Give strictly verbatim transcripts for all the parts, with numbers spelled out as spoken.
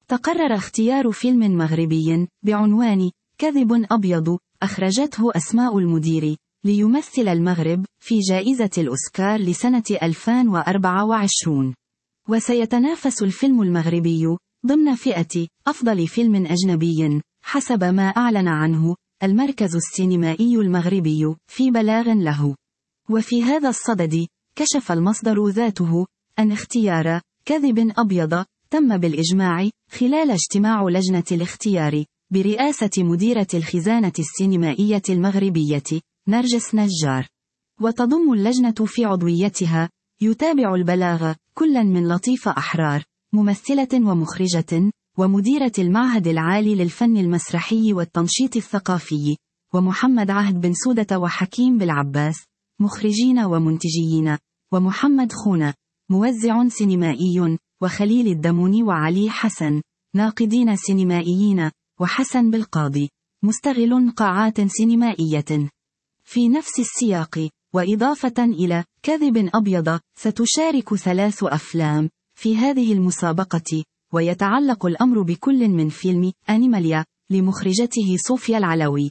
تقرر اختيار فيلم مغربي بعنوان كذب أبيض أخرجته أسماء المدير ليمثل المغرب في جائزة الأوسكار لسنة ألفين وأربعة وعشرين. وسيتنافس الفيلم المغربي ضمن فئة أفضل فيلم أجنبي حسب ما أعلن عنه المركز السينمائي المغربي في بلاغ له. وفي هذا الصدد كشف المصدر ذاته أن اختيار كذب أبيض تم بالإجماع خلال اجتماع لجنة الاختيار برئاسة مديرة الخزانة السينمائية المغربية نرجس نجار. وتضم اللجنة في عضويتها يتابع البلاغ كلا من لطيفة أحرار ممثلة ومخرجة ومديرة المعهد العالي للفن المسرحي والتنشيط الثقافي، ومحمد عهد بن سودة وحكيم بالعباس مخرجين ومنتجين، ومحمد خونة موزع سينمائي، وخليل الدموني وعلي حسن ناقدين سينمائيين، وحسن بالقاضي مستغل قاعات سينمائية. في نفس السياق وإضافة إلى كذب أبيض ستشارك ثلاث أفلام في هذه المسابقة، ويتعلق الأمر بكل من فيلم أنيماليا لمخرجته صوفيا العلوي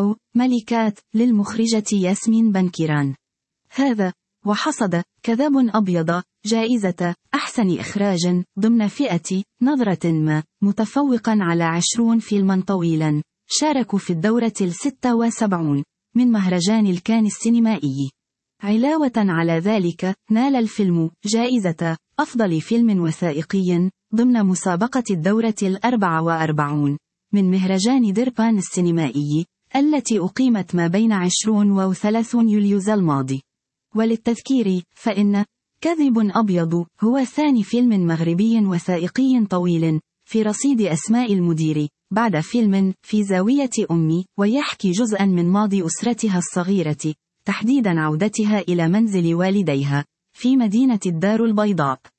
وملكات للمخرجة ياسمين بنكيران. هذا وحصد كذب أبيض جائزة أحسن إخراج ضمن فئة نظرة ما متفوقا على عشرون فيلما طويلا شاركوا في الدورة الستة وسبعون من مهرجان الكان السينمائي. علاوة على ذلك نال الفيلم جائزة أفضل فيلم وثائقي ضمن مسابقة الدورة الأربع وأربعون من مهرجان ديربان السينمائي التي أقيمت ما بين عشرين وثلاثين يوليوز الماضي. وللتذكير فإن كذب أبيض هو ثاني فيلم مغربي وثائقي طويل في رصيد أسماء المدير بعد فيلم في زاوية أمي، ويحكي جزءا من ماضي أسرتها الصغيرة، تحديدا عودتها إلى منزل والديها في مدينة الدار البيضاء.